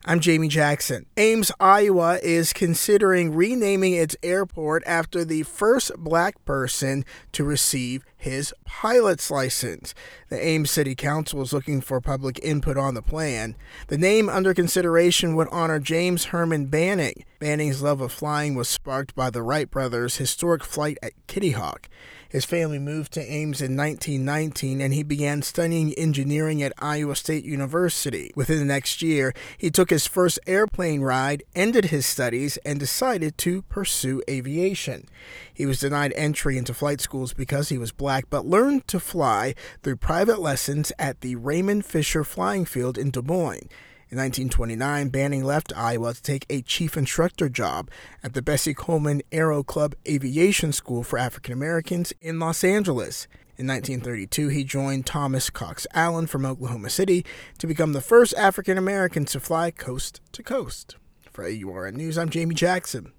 I'm Jamie Jackson. Ames, Iowa is considering renaming its airport after the first black person to receive his pilot's license. The Ames City Council is looking for public input on the plan. The name under consideration would honor James Herman Banning. Banning's love of flying was sparked by the Wright brothers' historic flight at Kitty Hawk. His family moved to Ames in 1919, and he began studying engineering at Iowa State University. Within the next year, he took his first airplane ride, ended his studies, and decided to pursue aviation. He was denied entry into flight schools because he was black, but learned to fly through private lessons at the Raymond Fisher Flying Field in Des Moines. In 1929, Banning left Iowa to take a chief instructor job at the Bessie Coleman Aero Club Aviation School for African Americans in Los Angeles. In 1932, he joined Thomas Cox Allen from Oklahoma City to become the first African American to fly coast to coast. For AURN News, I'm Jamie Jackson.